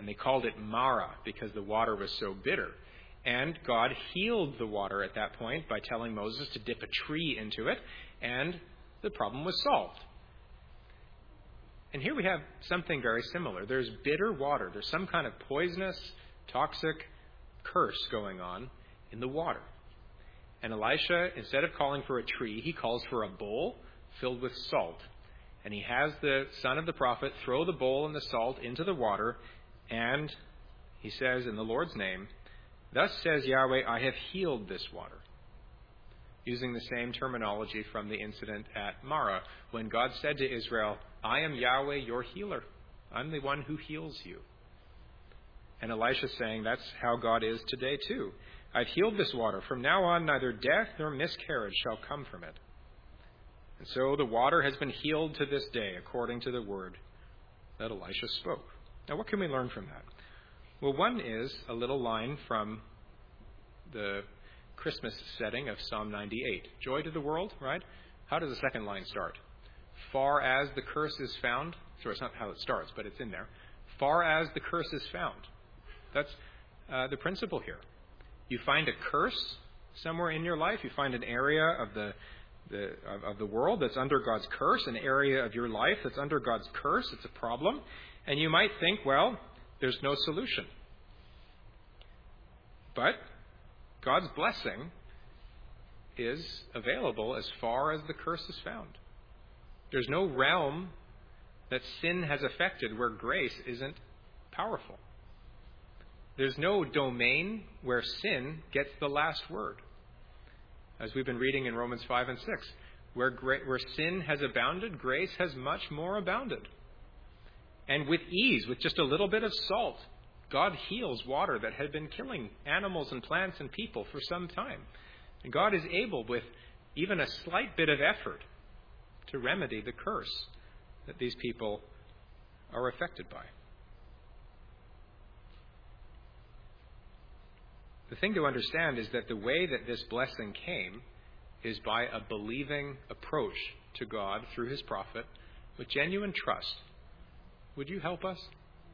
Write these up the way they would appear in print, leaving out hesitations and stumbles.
And they called it Mara because the water was so bitter. And God healed the water at that point by telling Moses to dip a tree into it, and the problem was solved. And here we have something very similar. There's bitter water. There's some kind of poisonous, toxic curse going on in the water. And Elisha, instead of calling for a tree, he calls for a bowl filled with salt. And he has the son of the prophet throw the bowl and the salt into the water, and he says in the Lord's name, "Thus says Yahweh, I have healed this water." Using the same terminology from the incident at Marah, when God said to Israel, "I am Yahweh, your healer. I'm the one who heals you." And Elisha saying that's how God is today too. "I've healed this water. From now on, neither death nor miscarriage shall come from it." And so the water has been healed to this day, according to the word that Elisha spoke. Now, what can we learn from that? Well, one is a little line from the Christmas setting of Psalm 98. Joy to the world, right? How does the second line start? Far as the curse is found. Sorry, it's not how it starts, but it's in there. Far as the curse is found. That's the principle here. You find a curse somewhere in your life. You find an area of the world that's under God's curse, an area of your life that's under God's curse. It's a problem. And you might think, well, there's no solution. But God's blessing is available as far as the curse is found. There's no realm that sin has affected where grace isn't powerful. There's no domain where sin gets the last word. As we've been reading in Romans 5 and 6, where sin has abounded, grace has much more abounded. And with ease, with just a little bit of salt, God heals water that had been killing animals and plants and people for some time. And God is able, with even a slight bit of effort, to remedy the curse that these people are affected by. The thing to understand is that the way that this blessing came is by a believing approach to God through his prophet with genuine trust. Would you help us?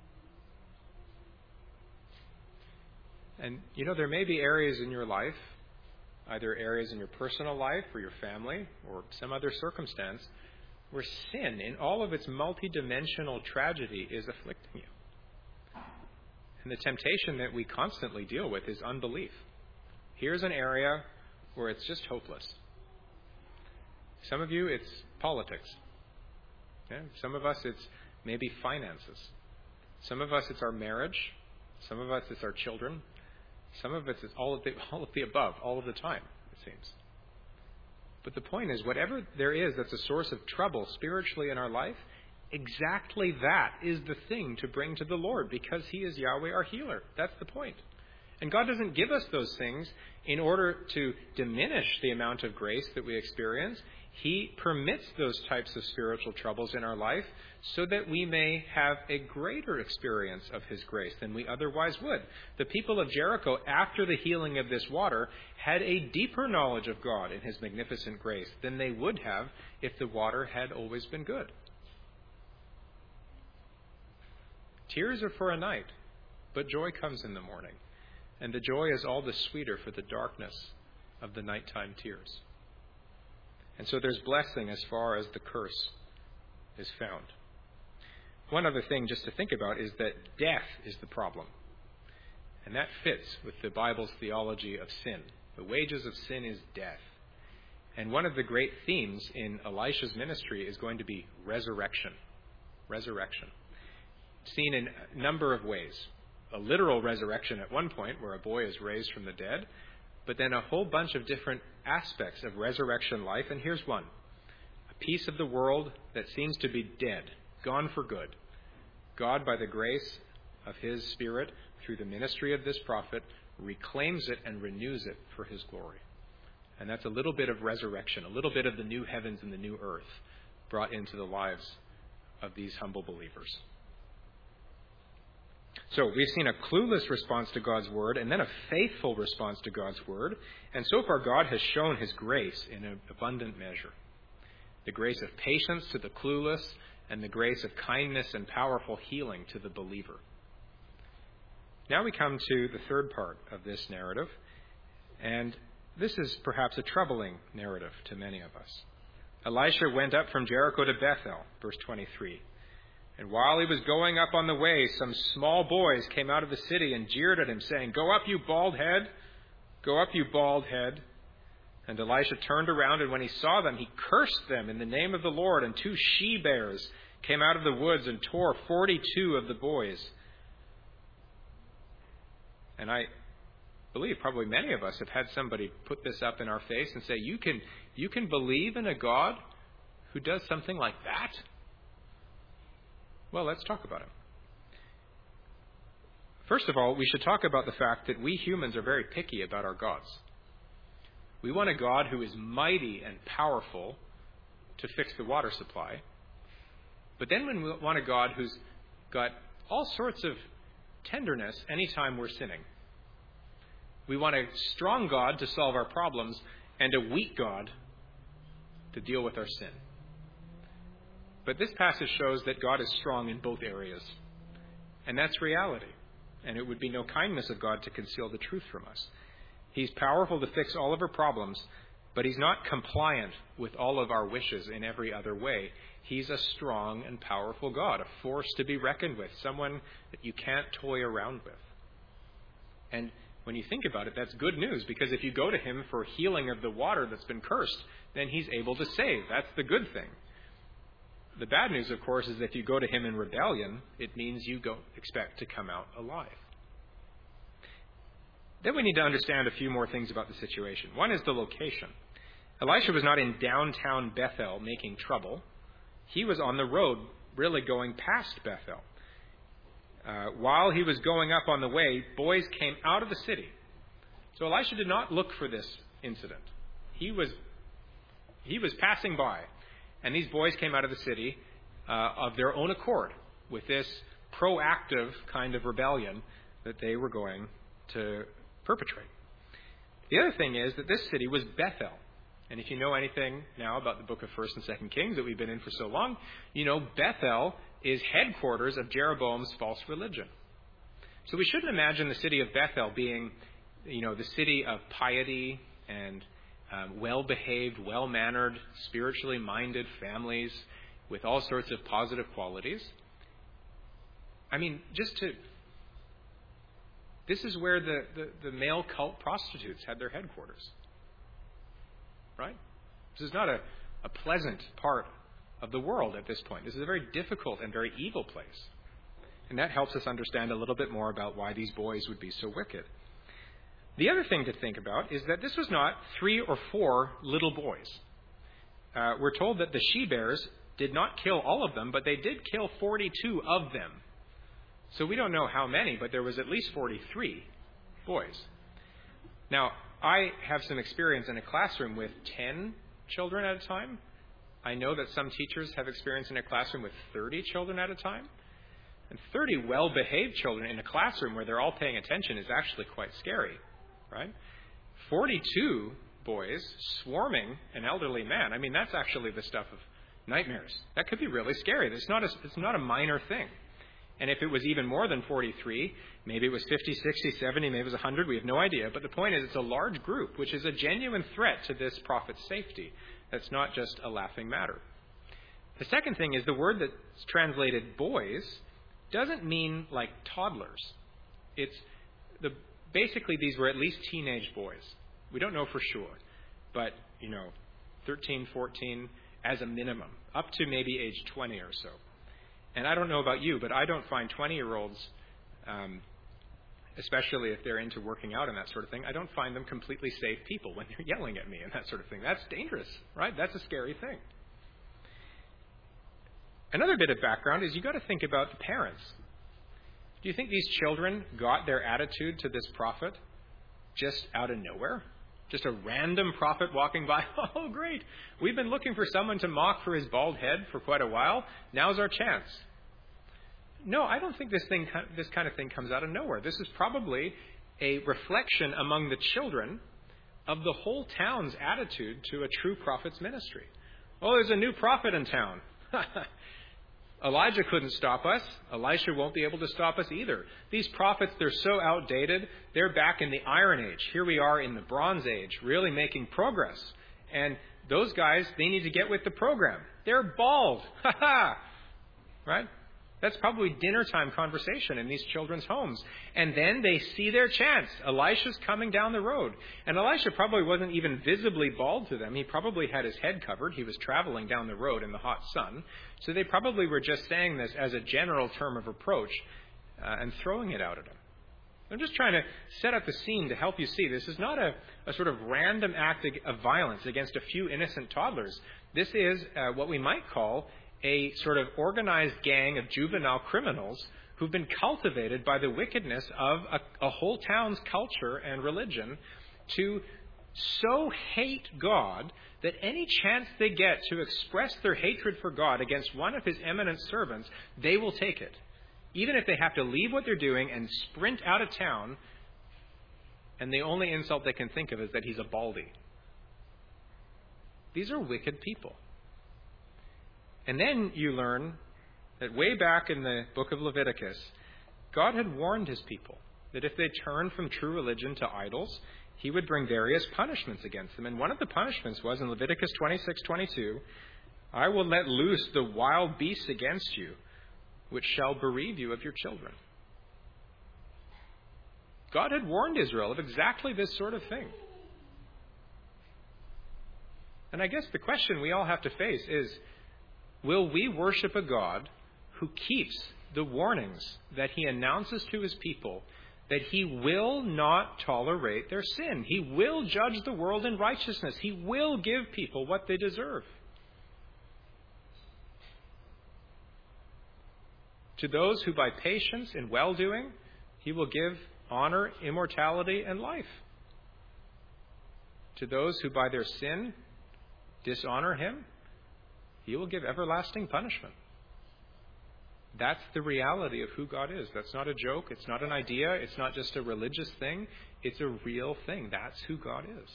And, there may be areas in your life, either areas in your personal life or your family or some other circumstance, where sin in all of its multidimensional tragedy is afflicting you. And the temptation that we constantly deal with is unbelief. Here's an area where it's just hopeless. Some of you, it's politics. Yeah? Some of us, it's maybe finances. Some of us, it's our marriage. Some of us, it's our children. Some of us, it's all of the above, all of the time, it seems. But the point is, whatever there is that's a source of trouble spiritually in our life, exactly that is the thing to bring to the Lord, because he is Yahweh, our healer. That's the point. And God doesn't give us those things in order to diminish the amount of grace that we experience. He permits those types of spiritual troubles in our life so that we may have a greater experience of his grace than we otherwise would. The people of Jericho, after the healing of this water, had a deeper knowledge of God and his magnificent grace than they would have if the water had always been good. Tears are for a night, but joy comes in the morning. And the joy is all the sweeter for the darkness of the nighttime tears. And so there's blessing as far as the curse is found. One other thing just to think about is that death is the problem. And that fits with the Bible's theology of sin. The wages of sin is death. And one of the great themes in Elisha's ministry is going to be resurrection. Resurrection. Seen in a number of ways. A literal resurrection at one point, where a boy is raised from the dead, but then a whole bunch of different aspects of resurrection life. And here's one. A piece of the world that seems to be dead, gone for good. God, by the grace of his Spirit, through the ministry of this prophet, reclaims it and renews it for his glory. And that's a little bit of resurrection, a little bit of the new heavens and the new earth brought into the lives of these humble believers. So we've seen a clueless response to God's word and then a faithful response to God's word. And so far God has shown his grace in an abundant measure. The grace of patience to the clueless and the grace of kindness and powerful healing to the believer. Now we come to the third part of this narrative, and this is perhaps a troubling narrative to many of us. Elisha went up from Jericho to Bethel, verse 23. And while he was going up on the way, some small boys came out of the city and jeered at him, saying, "Go up, you bald head! Go up, you bald head!" And Elisha turned around, and when he saw them, he cursed them in the name of the Lord. And 2 she-bears came out of the woods and tore 42 of the boys. And I believe probably many of us have had somebody put this up in our face and say, you can believe in a God who does something like that? Well, let's talk about it. First of all, we should talk about the fact that we humans are very picky about our gods. We want a God who is mighty and powerful to fix the water supply. But then we want a God who's got all sorts of tenderness anytime we're sinning. We want a strong God to solve our problems and a weak God to deal with our sin. But this passage shows that God is strong in both areas. And that's reality. And it would be no kindness of God to conceal the truth from us. He's powerful to fix all of our problems, but he's not compliant with all of our wishes in every other way. He's a strong and powerful God, a force to be reckoned with, someone that you can't toy around with. And when you think about it, that's good news, because if you go to him for healing of the water that's been cursed, then he's able to save. That's the good thing. The bad news, of course, is that if you go to him in rebellion, it means you expect to come out alive. Then we need to understand a few more things about the situation. One is the location. Elisha was not in downtown Bethel making trouble. He was on the road, really going past Bethel. While he was going up on the way, boys came out of the city. So Elisha did not look for this incident. He was passing by, and these boys came out of the city of their own accord with this proactive kind of rebellion that they were going to perpetrate. The other thing is that this city was Bethel. And if you know anything now about the book of 1st and 2nd Kings that we've been in for so long, you know Bethel is headquarters of Jeroboam's false religion. So we shouldn't imagine the city of Bethel being, the city of piety and well-behaved, well-mannered, spiritually minded families with all sorts of positive qualities. This is where the male cult prostitutes had their headquarters. Right? This is not a pleasant part of the world at this point. This is a very difficult and very evil place. And that helps us understand a little bit more about why these boys would be so wicked. The other thing to think about is that this was not 3 or 4 little boys. We're told that the she-bears did not kill all of them, but they did kill 42 of them. So we don't know how many, but there was at least 43 boys. Now, I have some experience in a classroom with 10 children at a time. I know that some teachers have experience in a classroom with 30 children at a time. And 30 well-behaved children in a classroom where they're all paying attention is actually quite scary, right? 42 boys swarming an elderly man. That's actually the stuff of nightmares. That could be really scary. It's not a minor thing. And if it was even more than 43, maybe it was 50, 60, 70, maybe it was 100, we have no idea. But the point is it's a large group, which is a genuine threat to this prophet's safety. That's not just a laughing matter. The second thing is the word that's translated boys doesn't mean like toddlers. Basically these were at least teenage boys. We don't know for sure, but 13, 14 as a minimum, up to maybe age 20 or so. And I don't know about you, but I don't find 20-year-olds, especially if they're into working out and that sort of thing, I don't find them completely safe people when they're yelling at me and that sort of thing. That's dangerous, right? That's a scary thing. Another bit of background is you've got to think about the parents. Do you think these children got their attitude to this prophet just out of nowhere? Just a random prophet walking by? Oh, great. We've been looking for someone to mock for his bald head for quite a while. Now's our chance. No, I don't think this kind of thing comes out of nowhere. This is probably a reflection among the children of the whole town's attitude to a true prophet's ministry. Oh, there's a new prophet in town. Elijah couldn't stop us. Elisha won't be able to stop us either. These prophets, they're so outdated. They're back in the Iron Age. Here we are in the Bronze Age, really making progress. And those guys, they need to get with the program. They're bald. Ha ha! Right? That's probably dinner time conversation in these children's homes. And then they see their chance. Elisha's coming down the road. And Elisha probably wasn't even visibly bald to them. He probably had his head covered. He was traveling down the road in the hot sun. So they probably were just saying this as a general term of approach and throwing it out at him. I'm just trying to set up the scene to help you see. This is not a sort of random act of violence against a few innocent toddlers. This is what we might call a sort of organized gang of juvenile criminals who've been cultivated by the wickedness of a whole town's culture and religion to so hate God that any chance they get to express their hatred for God against one of his eminent servants, they will take it. Even if they have to leave what they're doing and sprint out of town, and the only insult they can think of is that he's a baldy. These are wicked people. And then you learn that way back in the book of Leviticus, God had warned his people that if they turned from true religion to idols, he would bring various punishments against them. And one of the punishments was in Leviticus 26:22, I will let loose the wild beasts against you, which shall bereave you of your children. God had warned Israel of exactly this sort of thing. And I guess the question we all have to face is, will we worship a God who keeps the warnings that he announces to his people that he will not tolerate their sin? He will judge the world in righteousness. He will give people what they deserve. To those who by patience and well-doing, he will give honor, immortality, and life. To those who by their sin dishonor him, he will give everlasting punishment. That's the reality of who God is. That's not a joke. It's not an idea. It's not just a religious thing. It's a real thing. That's who God is.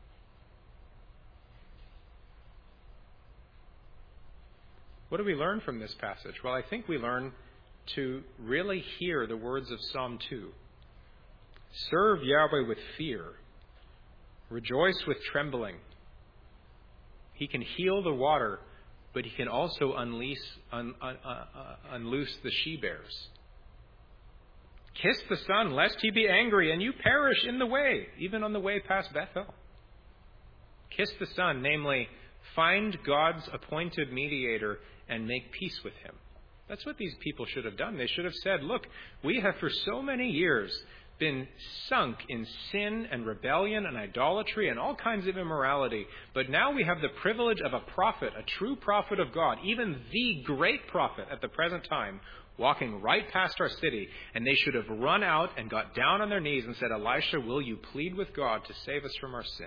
What do we learn from this passage? Well, I think we learn to really hear the words of Psalm 2. Serve Yahweh with fear. Rejoice with trembling. He can heal the water, but he can also unloose the she-bears. Kiss the Son, lest he be angry, and you perish in the way, even on the way past Bethel. Kiss the Son, namely, find God's appointed mediator and make peace with him. That's what these people should have done. They should have said, look, we have for so many years been sunk in sin and rebellion and idolatry and all kinds of immorality. But now we have the privilege of a prophet, a true prophet of God, even the great prophet at the present time, walking right past our city. And they should have run out and got down on their knees and said, Elisha, will you plead with God to save us from our sin?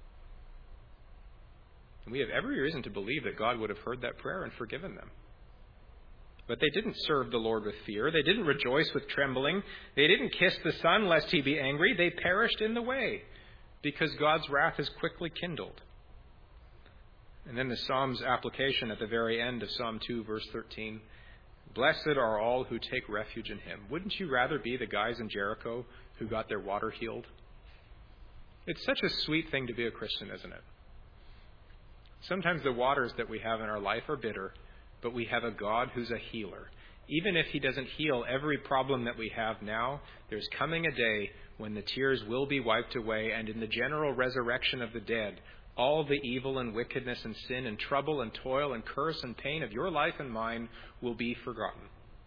And we have every reason to believe that God would have heard that prayer and forgiven them. But they didn't serve the Lord with fear. They didn't rejoice with trembling. They didn't kiss the Son lest he be angry. They perished in the way because God's wrath is quickly kindled. And then the Psalm's application at the very end of Psalm 2, verse 13. Blessed are all who take refuge in him. Wouldn't you rather be the guys in Jericho who got their water healed? It's such a sweet thing to be a Christian, isn't it? Sometimes the waters that we have in our life are bitter, but we have a God who's a healer. Even if he doesn't heal every problem that we have now, there's coming a day when the tears will be wiped away, and in the general resurrection of the dead, all the evil and wickedness and sin and trouble and toil and curse and pain of your life and mine will be forgotten.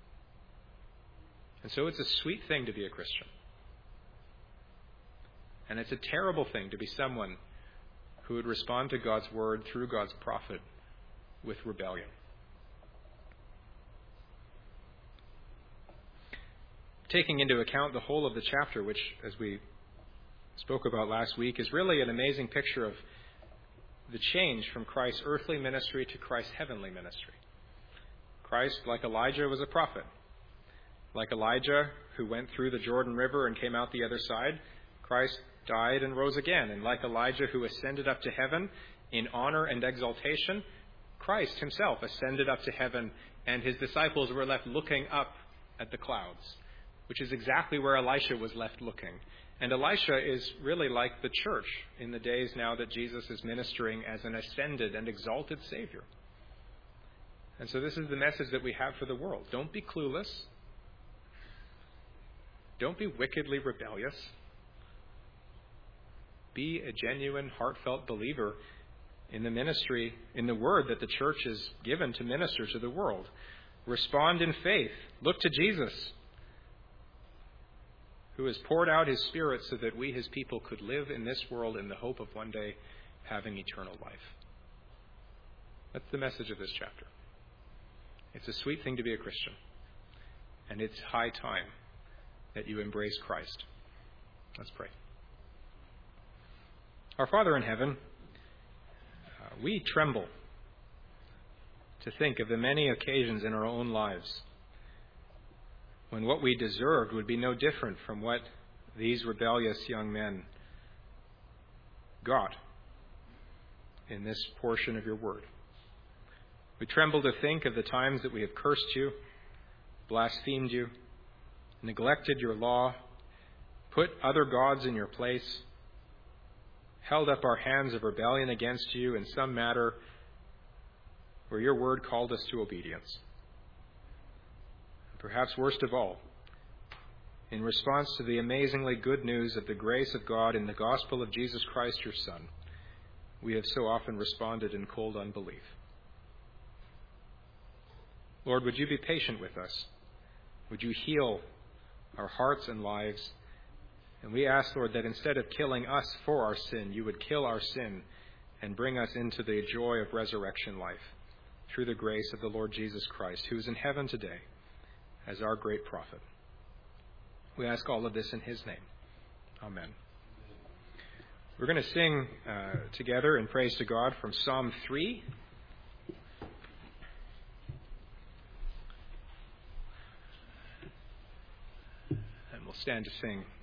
And so it's a sweet thing to be a Christian. And it's a terrible thing to be someone who would respond to God's word through God's prophet with rebellion. Taking into account the whole of the chapter, which, as we spoke about last week, is really an amazing picture of the change from Christ's earthly ministry to Christ's heavenly ministry. Christ, like Elijah, was a prophet. Like Elijah, who went through the Jordan River and came out the other side, Christ died and rose again. And like Elijah, who ascended up to heaven in honor and exaltation, Christ himself ascended up to heaven and his disciples were left looking up at the clouds, which is exactly where Elisha was left looking. And Elisha is really like the church in the days now that Jesus is ministering as an ascended and exalted Savior. And so this is the message that we have for the world. Don't be clueless. Don't be wickedly rebellious. Be a genuine, heartfelt believer in the ministry, in the word that the church is given to minister to the world. Respond in faith. Look to Jesus, who has poured out his Spirit so that we, his people, could live in this world in the hope of one day having eternal life. That's the message of this chapter. It's a sweet thing to be a Christian, and it's high time that you embrace Christ. Let's pray. Our Father in heaven, we tremble to think of the many occasions in our own lives when what we deserved would be no different from what these rebellious young men got in this portion of your word. We tremble to think of the times that we have cursed you, blasphemed you, neglected your law, put other gods in your place, held up our hands of rebellion against you in some matter where your word called us to obedience. Perhaps worst of all, in response to the amazingly good news of the grace of God in the gospel of Jesus Christ, your Son, we have so often responded in cold unbelief. Lord, would you be patient with us? Would you heal our hearts and lives? And we ask, Lord, that instead of killing us for our sin, you would kill our sin and bring us into the joy of resurrection life through the grace of the Lord Jesus Christ, who is in heaven today as our great prophet. We ask all of this in his name. Amen. We're going to sing together in praise to God from Psalm 3. And we'll stand to sing.